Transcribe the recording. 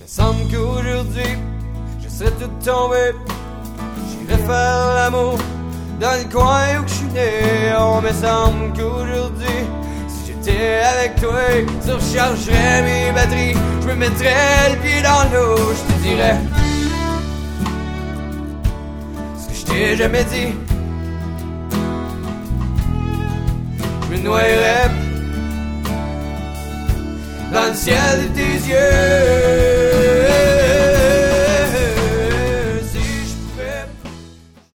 Me semble qu'aujourd'hui, je serais tout tombé. J'irais faire l'amour dans le coin où je suis né. On me semble qu'aujourd'hui, si j'étais avec toi, je rechargerais mes batteries. Je me mettrais le pied dans l'eau. Je te dirais ce que je t'ai jamais dit. Je me noierais dans le ciel de tes yeux.